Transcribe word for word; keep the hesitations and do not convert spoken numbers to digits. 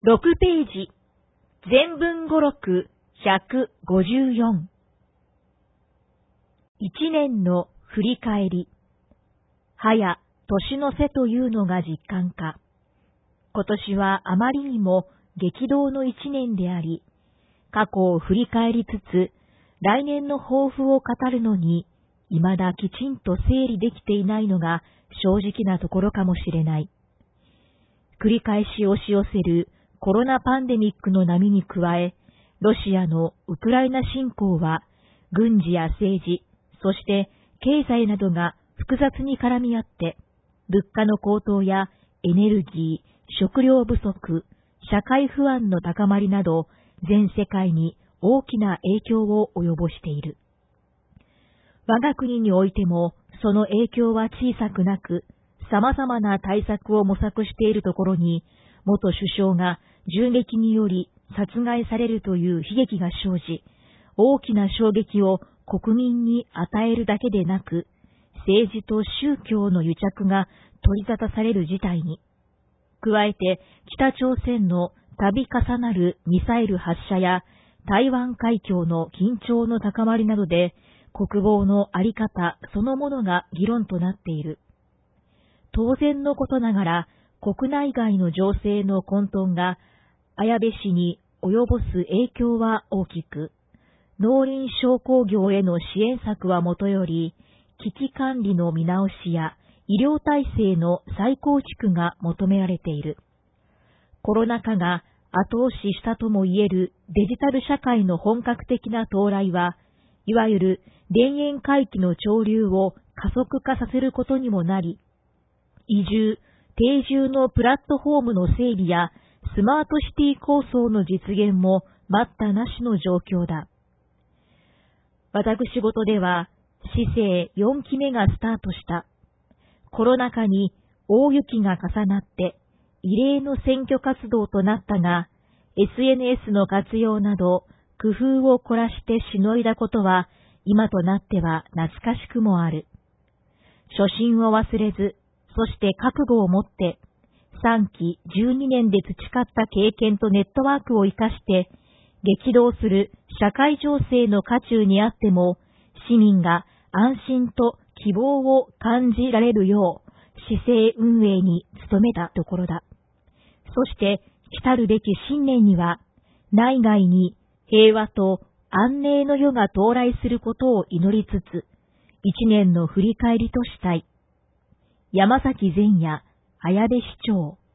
ろくページ、全文語録ひゃくごじゅうよん。一年の振り返り。はや年の瀬というのが実感か。今年はあまりにも激動の一年であり、過去を振り返りつつ、来年の抱負を語るのに、未だきちんと整理できていないのが正直なところかもしれない。繰り返し押し寄せるコロナパンデミックの波に加え、ロシアのウクライナ侵攻は、軍事や政治、そして経済などが複雑に絡み合って、物価の高騰やエネルギー、食料不足、社会不安の高まりなど、全世界に大きな影響を及ぼしている。我が国においても、その影響は小さくなく、様々な対策を模索しているところに、元首相が銃撃により殺害されるという悲劇が生じ、大きな衝撃を国民に与えるだけでなく、政治と宗教の癒着が取り沙汰される事態に、加えて北朝鮮の度重なるミサイル発射や台湾海峡の緊張の高まりなどで、国防のあり方そのものが議論となっている。当然のことながら、国内外の情勢の混沌が、綾部市に及ぼす影響は大きく、農林商工業への支援策はもとより、危機管理の見直しや医療体制の再構築が求められている。コロナ禍が後押ししたとも言えるデジタル社会の本格的な到来は、いわゆる田園回帰の潮流を加速化させることにもなり、移住、定住のプラットフォームの整備やスマートシティ構想の実現も待ったなしの状況だ。私事では、市政よんきめがスタートした。コロナ禍に大雪が重なって異例の選挙活動となったが、エスエヌエス の活用など工夫を凝らしてしのいだことは今となっては懐かしくもある。初心を忘れず、そして覚悟を持って、さんきじゅうにねんで培った経験とネットワークを生かして、激動する社会情勢の渦中にあっても、市民が安心と希望を感じられるよう、市政運営に努めたところだ。そして、来たるべき新年には、内外に平和と安寧の世が到来することを祈りつつ、一年の振り返りとしたい。山崎善也、綾部市長。